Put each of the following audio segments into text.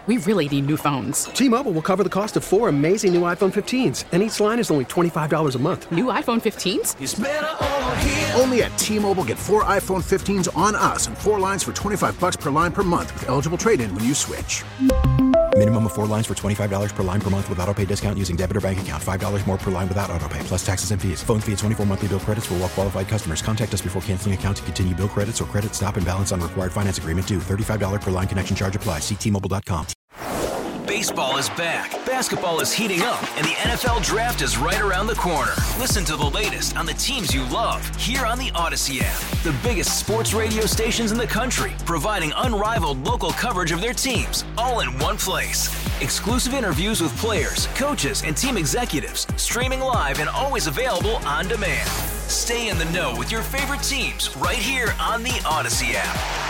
We really need new phones. T-Mobile will cover the cost of 4 amazing new iPhone 15s, and each line is only $25 a month. New iPhone 15s? It's better over here. Only at T-Mobile, get 4 iPhone 15s on us and 4 lines for $25 per line per month with eligible trade-in when you switch. Minimum of 4 lines for $25 per line per month with autopay discount using debit or bank account. $5 more per line without autopay, plus taxes and fees. Phone fee at 24 monthly bill credits for well-qualified customers. Contact us before canceling account to continue bill credits or credit stop and balance on required finance agreement due. $35 per line connection charge applies. See T-Mobile.com. Baseball is back, basketball is heating up, and the NFL Draft is right around the corner. Listen to the latest on the teams you love here on the Odyssey app. The biggest sports radio stations in the country, providing unrivaled local coverage of their teams, all in one place. Exclusive interviews with players, coaches, and team executives, streaming live and always available on demand. Stay in the know with your favorite teams right here on the Odyssey app.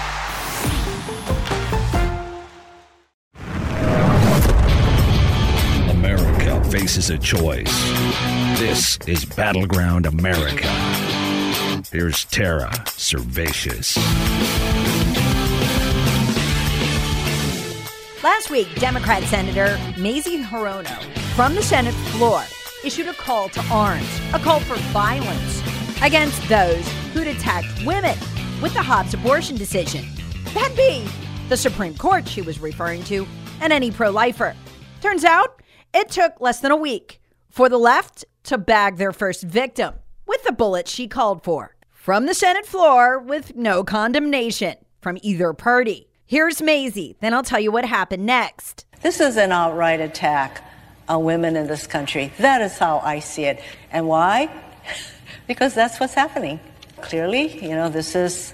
America faces a choice. This is Battleground America. Here's Tara Servatius. Last week, Democrat Senator Mazie Hirono from the Senate floor issued a call to arms, a call for violence against those who'd attacked women with the Hobbs abortion decision. That'd be the Supreme Court she was referring to and any pro-lifer. Turns out, it took less than a week for the left to bag their first victim with the bullet she called for from the Senate floor with no condemnation from either party. Here's Mazie, then I'll tell you what happened next. This is an outright attack on women in this country. That is how I see it. And why? Because that's what's happening. Clearly, this is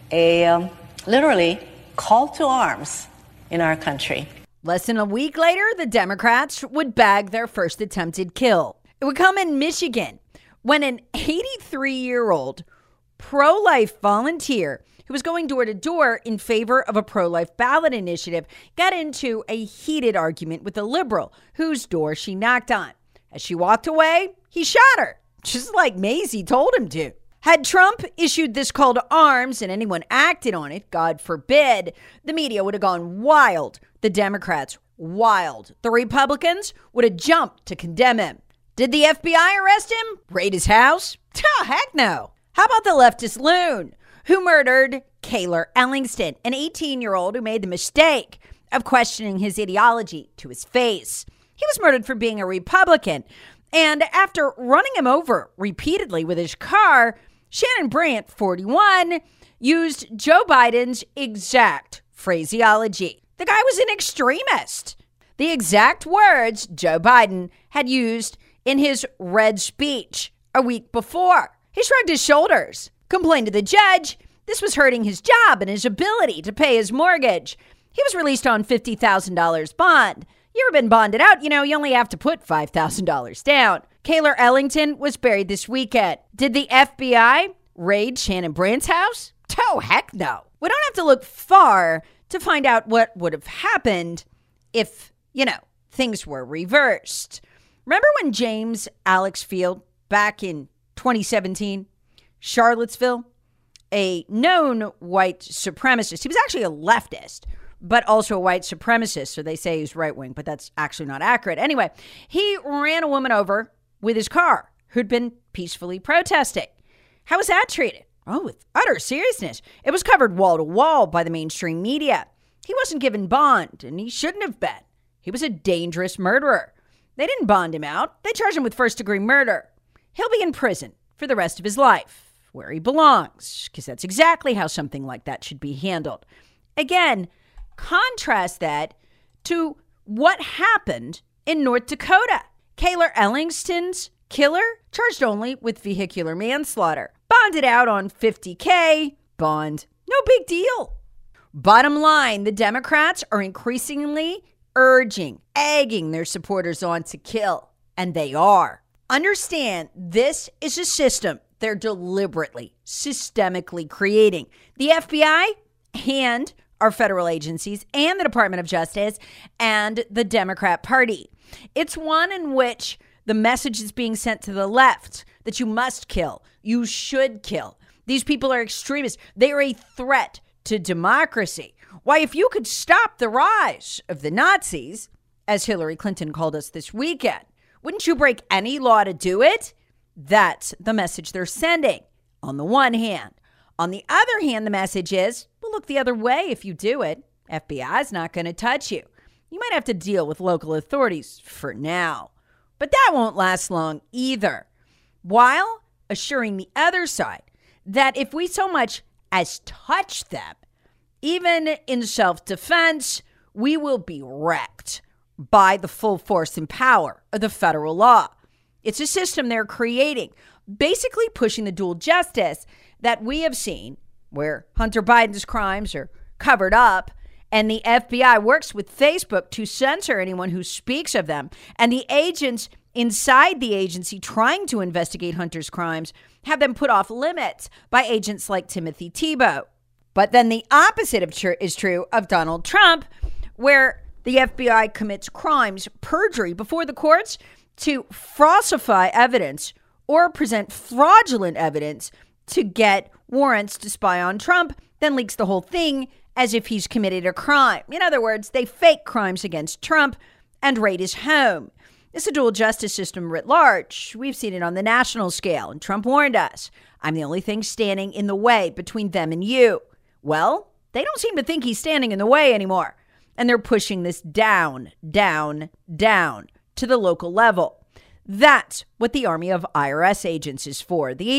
a literally call to arms in our country. Less than a week later, the Democrats would bag their first attempted kill. It would come in Michigan when an 83-year-old pro-life volunteer who was going door to door in favor of a pro-life ballot initiative got into a heated argument with a liberal whose door she knocked on. As she walked away, he shot her, just like Mazie told him to. Had Trump issued this call to arms and anyone acted on it, God forbid, the media would have gone wild. The Democrats, wild. The Republicans would have jumped to condemn him. Did the FBI arrest him? Raid his house? Oh, heck no. How about the leftist loon who murdered Kaylor Ellingston, an 18-year-old who made the mistake of questioning his ideology to his face? He was murdered for being a Republican. And after running him over repeatedly with his car, Shannon Brandt, 41, used Joe Biden's exact phraseology. The guy was an extremist. The exact words Joe Biden had used in his red speech a week before. He shrugged his shoulders, complained to the judge this was hurting his job and his ability to pay his mortgage. He was released on $50,000 bond. You ever been bonded out? You only have to put $5,000 down. Kaylor Ellington was buried this weekend. Did the FBI raid Shannon Brandt's house? Oh, heck no. We don't have to look far to find out what would have happened if, things were reversed. Remember when James Alex Field, back in 2017, Charlottesville, a known white supremacist, he was actually a leftist, but also a white supremacist, so they say he's right-wing, but that's actually not accurate. Anyway, he ran a woman over with his car who'd been peacefully protesting. How was that treated? Oh, with utter seriousness. It was covered wall to wall by the mainstream media. He wasn't given bond, and he shouldn't have been. He was a dangerous murderer. They didn't bond him out. They charged him with first-degree murder. He'll be in prison for the rest of his life, where he belongs, because that's exactly how something like that should be handled. Again, contrast that to what happened in North Dakota. Kaylor Ellingston's killer charged only with vehicular manslaughter. Bonded out on $50K. Bond. No big deal. Bottom line, the Democrats are increasingly egging their supporters on to kill. And they are. Understand, this is a system they're deliberately, systemically creating. The FBI and our federal agencies and the Department of Justice and the Democrat Party. It's one in which the message is being sent to the left that you must kill, you should kill. These people are extremists. They are a threat to democracy. Why, if you could stop the rise of the Nazis, as Hillary Clinton called us this weekend, wouldn't you break any law to do it? That's the message they're sending on the one hand. On the other hand, the message is, well, look the other way if you do it. FBI's not going to touch you. You might have to deal with local authorities for now. But that won't last long either. While assuring the other side that if we so much as touch them, even in self-defense, we will be wrecked by the full force and power of the federal law. It's a system they're creating, basically pushing the dual justice that we have seen, where Hunter Biden's crimes are covered up and the FBI works with Facebook to censor anyone who speaks of them. And the agents inside the agency trying to investigate Hunter's crimes have them put off limits by agents like Timothy Thibault. But then the opposite is true of Donald Trump, where the FBI commits crimes, perjury before the courts to falsify evidence or present fraudulent evidence to get warrants to spy on Trump, then leaks the whole thing as if he's committed a crime. In other words, they fake crimes against Trump and raid his home. It's a dual justice system writ large. We've seen it on the national scale, and Trump warned us, I'm the only thing standing in the way between them and you. Well, they don't seem to think he's standing in the way anymore. And they're pushing this down, down, down to the local level. That's what the army of IRS agents is for, the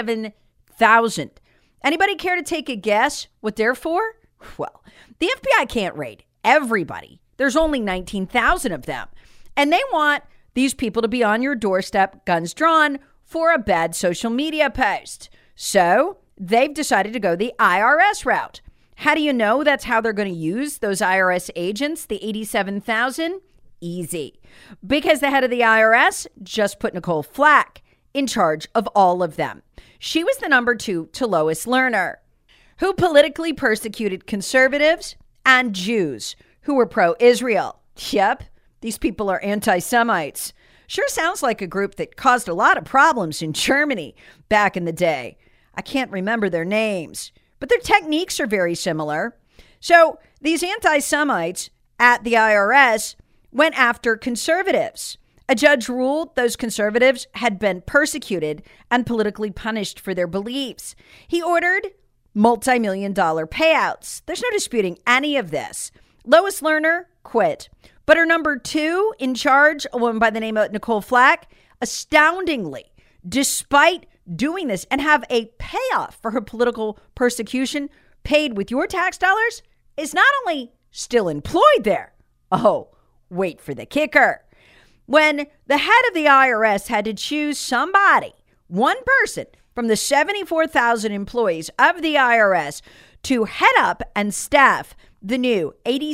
87,000. Anybody care to take a guess what they're for? Well, the FBI can't raid everybody. There's only 19,000 of them. And they want these people to be on your doorstep, guns drawn, for a bad social media post. So they've decided to go the IRS route. How do you know that's how they're going to use those IRS agents, the 87,000? Easy. Because the head of the IRS just put Nicole Flack in charge of all of them. She was the number 2 to Lois Lerner, who politically persecuted conservatives and Jews who were pro-Israel. Yep, these people are anti-Semites. Sure sounds like a group that caused a lot of problems in Germany back in the day. I can't remember their names, but their techniques are very similar. So these anti-Semites at the IRS went after conservatives. A judge ruled those conservatives had been persecuted and politically punished for their beliefs. He ordered multi-million-dollar payouts. There's no disputing any of this. Lois Lerner quit, but her number 2 in charge, a woman by the name of Nicole Flack, astoundingly, despite doing this and have a payoff for her political persecution paid with your tax dollars, is not only still employed there. Oh, wait for the kicker. When the head of the IRS had to choose somebody, one person from the 74,000 employees of the IRS to head up and staff the new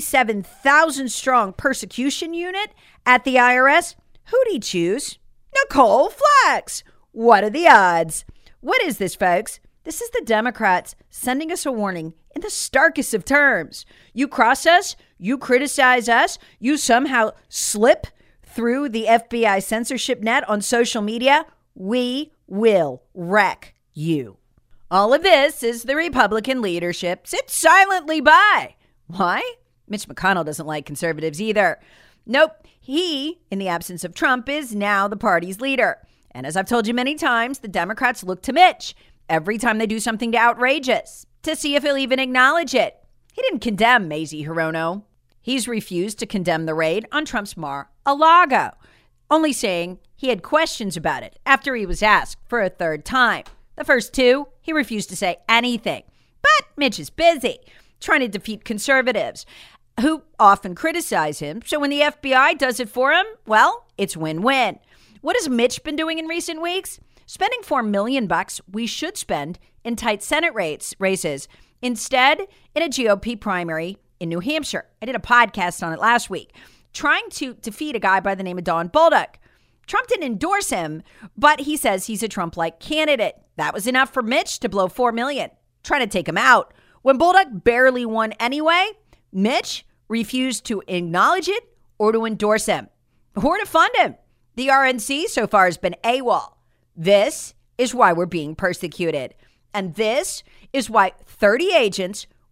87,000 strong persecution unit at the IRS, who'd he choose? Nicole Flack. What are the odds? What is this, folks? This is the Democrats sending us a warning in the starkest of terms. You cross us, you criticize us, you somehow slip through the FBI censorship net on social media, we will wreck you. All of this is the Republican leadership sits silently by. Why? Mitch McConnell doesn't like conservatives either. Nope, he, in the absence of Trump, is now the party's leader. And as I've told you many times, the Democrats look to Mitch every time they do something outrageous to see if he'll even acknowledge it. He didn't condemn Mazie Hirono. He's refused to condemn the raid on Trump's Mar-a-Lago, only saying he had questions about it after he was asked for a third time. The first 2, he refused to say anything. But Mitch is busy trying to defeat conservatives who often criticize him. So when the FBI does it for him, well, it's win-win. What has Mitch been doing in recent weeks? Spending $4 million we should spend in tight Senate races. Instead, in a GOP primary in New Hampshire. I did a podcast on it last week, trying to defeat a guy by the name of Don Bolduc. Trump didn't endorse him, but he says he's a Trump-like candidate. That was enough for Mitch to blow $4 million, trying to take him out. When Bolduc barely won anyway, Mitch refused to acknowledge it or to endorse him or to fund him. The RNC so far has been AWOL. This is why we're being persecuted. And this is why 30 agents with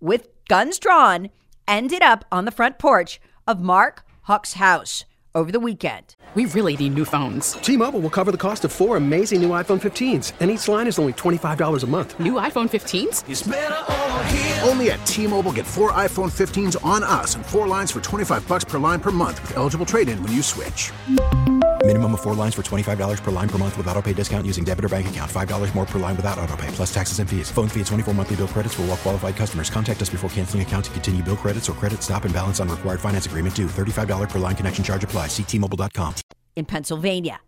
guns drawn, ended up on the front porch of Mark Huck's house over the weekend. We really need new phones. T-Mobile will cover the cost of 4 amazing new iPhone 15s, and each line is only $25 a month. New iPhone 15s? It's better over here. Only at T-Mobile, get 4 iPhone 15s on us and 4 lines for $25 per line per month with eligible trade-in when you switch. Minimum of 4 lines for $25 per line per month with autopay discount using debit or bank account. $5 more per line without autopay, plus taxes and fees. Phone fee at 24 monthly bill credits for well-qualified customers. Contact us before canceling account to continue bill credits or credit stop and balance on required finance agreement due. $35 per line connection charge applies. See T-Mobile.com. In Pennsylvania.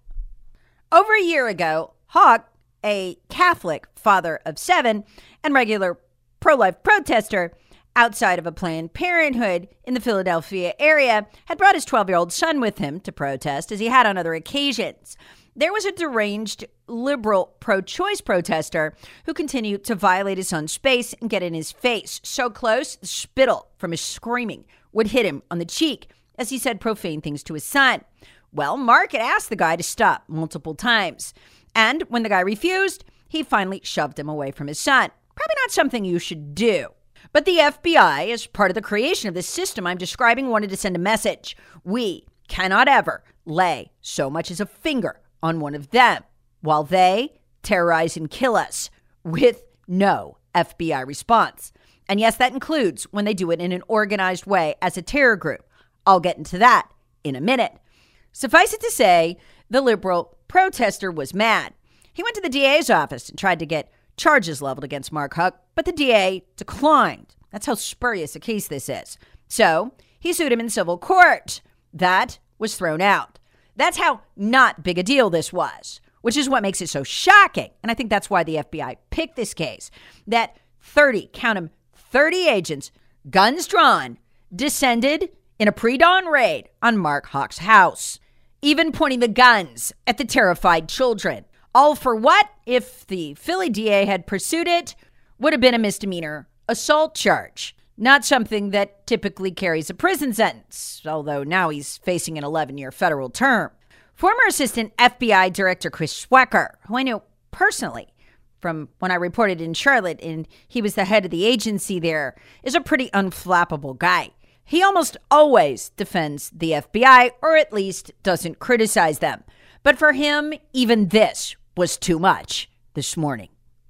Over a year ago, Huck, a Catholic father of 7 and regular pro-life protester outside of a Planned Parenthood in the Philadelphia area, had brought his 12-year-old son with him to protest, as he had on other occasions. There was a deranged liberal pro-choice protester who continued to violate his son's space and get in his face. So close, the spittle from his screaming would hit him on the cheek as he said profane things to his son. Well, Mark had asked the guy to stop multiple times. And when the guy refused, he finally shoved him away from his son. Probably not something you should do. But the FBI, as part of the creation of this system I'm describing, wanted to send a message. We cannot ever lay so much as a finger on one of them while they terrorize and kill us with no FBI response. And yes, that includes when they do it in an organized way as a terror group. I'll get into that in a minute. Suffice it to say, the liberal protester was mad. He went to the DA's office and tried to get charges leveled against Mark Huck, but the DA declined. That's how spurious a case this is. So he sued him in civil court. That was thrown out. That's how not big a deal this was, which is what makes it so shocking. And I think that's why the FBI picked this case. That 30, count them, 30 agents, guns drawn, descended in a pre-dawn raid on Mark Huck's house, even pointing the guns at the terrified children. All for what? If the Philly DA had pursued it, would have been a misdemeanor assault charge. Not something that typically carries a prison sentence, although now he's facing an 11-year federal term. Former Assistant FBI Director Chris Swecker, who I know personally from when I reported in Charlotte and he was the head of the agency there, is a pretty unflappable guy. He almost always defends the FBI, or at least doesn't criticize them. But for him, even this was too much this morning.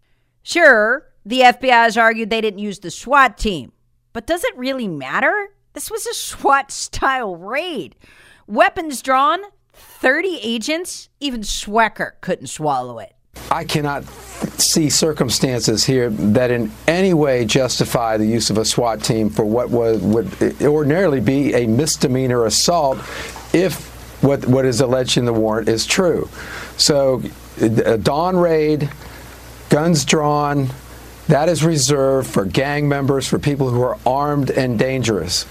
Sure, the FBI has argued they didn't use the SWAT team, but does it really matter? This was a SWAT-style raid. Weapons drawn, 30 agents, even Swecker couldn't swallow it. I cannot see circumstances here that in any way justify the use of a SWAT team for what would ordinarily be a misdemeanor assault if what is alleged in the warrant is true. So a dawn raid, guns drawn, that is reserved for gang members, for people who are armed and dangerous.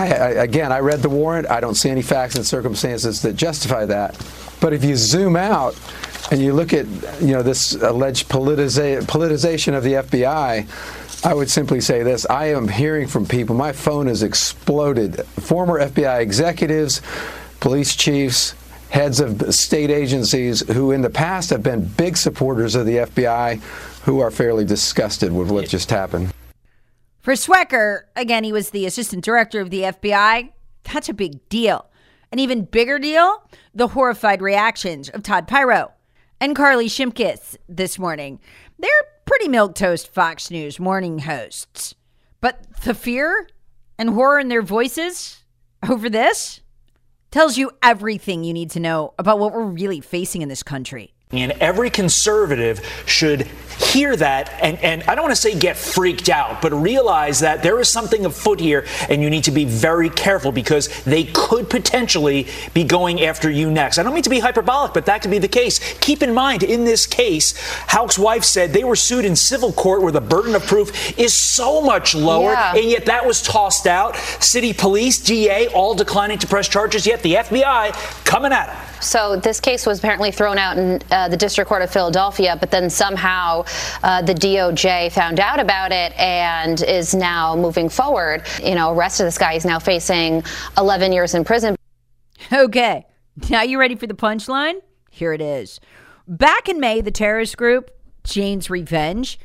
I read the warrant. I don't see any facts and circumstances that justify that. But if you zoom out and you look at, this alleged politicization of the FBI, I would simply say this. I am hearing from people. My phone has exploded. Former FBI executives, police chiefs, heads of state agencies who in the past have been big supporters of the FBI who are fairly disgusted with what just happened. For Swecker, again, he was the assistant director of the FBI. That's a big deal. An even bigger deal, the horrified reactions of Todd Pyro and Carly Shimkus this morning. They're pretty milquetoast Fox News morning hosts. But the fear and horror in their voices over this tells you everything you need to know about what we're really facing in this country. And every conservative should hear that and I don't want to say get freaked out, but realize that there is something afoot here and you need to be very careful because they could potentially be going after you next. I don't mean to be hyperbolic, but that could be the case. Keep in mind, in this case, Houck's wife said they were sued in civil court where the burden of proof is so much lower, and yet that was tossed out. City police, DA, all declining to press charges, yet the FBI coming at it. So this case was apparently thrown out in the District Court of Philadelphia, but then somehow the DOJ found out about it and is now moving forward. Arrested this guy. He's now facing 11 years in prison. Okay, now you ready for the punchline? Here it is. Back in May, the terrorist group, Jane's Revenge,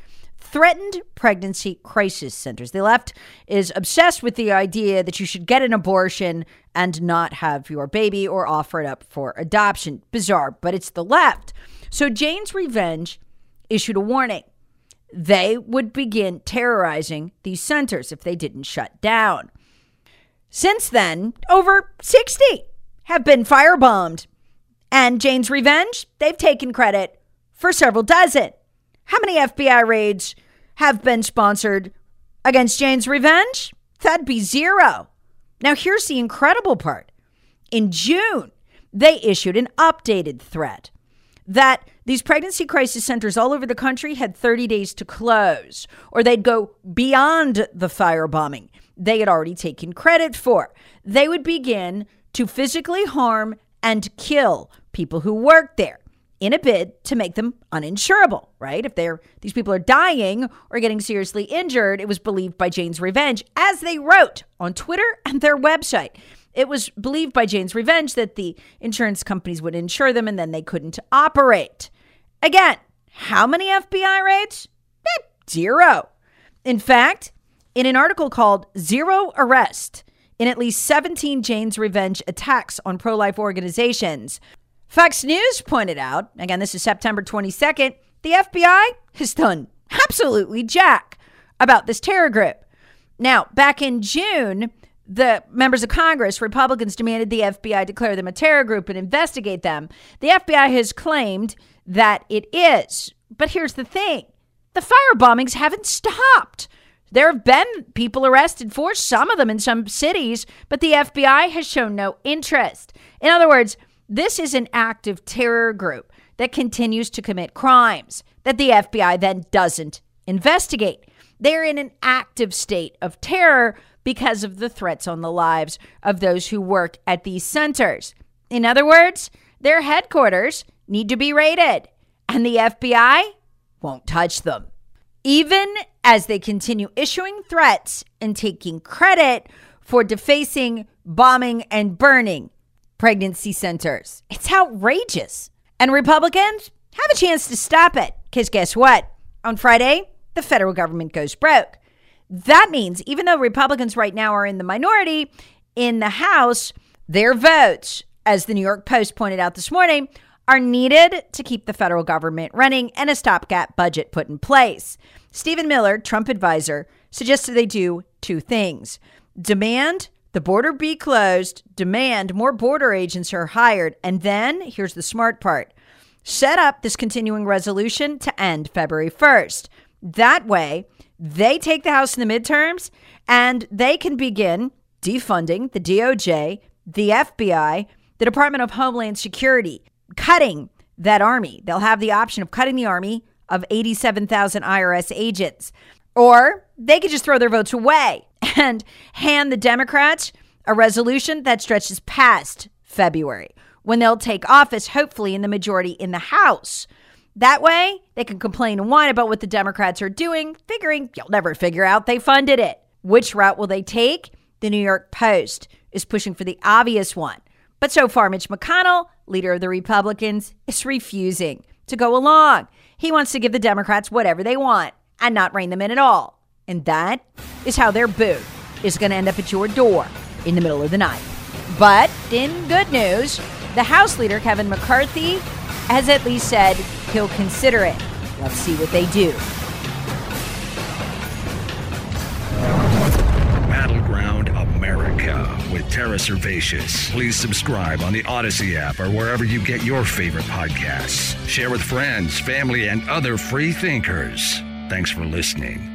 threatened pregnancy crisis centers. The left is obsessed with the idea that you should get an abortion and not have your baby or offer it up for adoption. Bizarre, but it's the left. So Jane's Revenge issued a warning. They would begin terrorizing these centers if they didn't shut down. Since then, over 60 have been firebombed. And Jane's Revenge, they've taken credit for several dozen. How many FBI raids have been sponsored against Jane's Revenge? That'd be 0. Now, here's the incredible part. In June, they issued an updated threat that these pregnancy crisis centers all over the country had 30 days to close, or they'd go beyond the firebombing they had already taken credit for. They would begin to physically harm and kill people who work there in a bid to make them uninsurable, right? If these people are dying or getting seriously injured, it was believed by Jane's Revenge, as they wrote on Twitter and their website. It was believed by Jane's Revenge that the insurance companies would insure them and then they couldn't operate. Again, how many FBI raids? 0. In fact, in an article called Zero Arrest in at least 17 Jane's Revenge attacks on pro-life organizations, Fox News pointed out, again, this is September 22nd, the FBI has done absolutely jack about this terror group. Now, back in June, the members of Congress, Republicans, demanded the FBI declare them a terror group and investigate them. The FBI has claimed that it is. But here's the thing. The firebombings haven't stopped. There have been people arrested for some of them in some cities, but the FBI has shown no interest. In other words, this is an active terror group that continues to commit crimes that the FBI then doesn't investigate. They're in an active state of terror because of the threats on the lives of those who work at these centers. In other words, their headquarters need to be raided, and the FBI won't touch them. Even as they continue issuing threats and taking credit for defacing, bombing, and burning pregnancy centers. It's outrageous. And Republicans have a chance to stop it. Because guess what? On Friday, the federal government goes broke. That means even though Republicans right now are in the minority in the House, their votes, as the New York Post pointed out this morning, are needed to keep the federal government running and a stopgap budget put in place. Stephen Miller, Trump advisor, suggested they do 2 things. Demand the border be closed, demand more border agents are hired, and then, here's the smart part, set up this continuing resolution to end February 1st. That way, they take the House in the midterms, and they can begin defunding the DOJ, the FBI, the Department of Homeland Security, cutting that army. They'll have the option of cutting the army of 87,000 IRS agents. Or they could just throw their votes away and hand the Democrats a resolution that stretches past February, when they'll take office, hopefully in the majority in the House. That way, they can complain and whine about what the Democrats are doing, figuring you'll never figure out they funded it. Which route will they take? The New York Post is pushing for the obvious one. But so far, Mitch McConnell, leader of the Republicans, is refusing to go along. He wants to give the Democrats whatever they want and not rein them in at all. And that is how their boot is going to end up at your door in the middle of the night. But in good news, the House leader, Kevin McCarthy, has at least said he'll consider it. Let's see what they do. Battleground America with Tara Servatius. Please subscribe on the Odyssey app or wherever you get your favorite podcasts. Share with friends, family, and other free thinkers. Thanks for listening.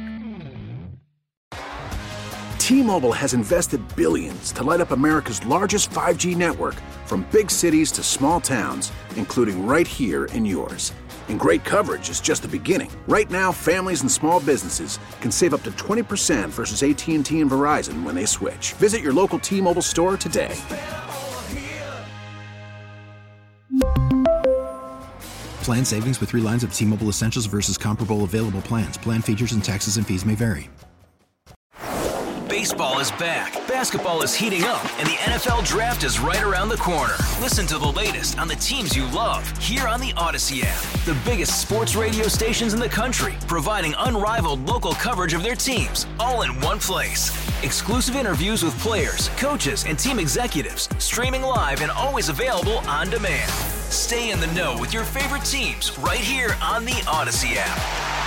T-Mobile has invested billions to light up America's largest 5G network, from big cities to small towns, including right here in yours. And great coverage is just the beginning. Right now, families and small businesses can save up to 20% versus AT&T and Verizon when they switch. Visit your local T-Mobile store today. Plan savings with 3 lines of T-Mobile Essentials versus comparable available plans. Plan features and taxes and fees may vary. Baseball is back, basketball is heating up, and the NFL Draft is right around the corner. Listen to the latest on the teams you love here on the Odyssey app. The biggest sports radio stations in the country, providing unrivaled local coverage of their teams, all in one place. Exclusive interviews with players, coaches, and team executives, streaming live and always available on demand. Stay in the know with your favorite teams right here on the Odyssey app.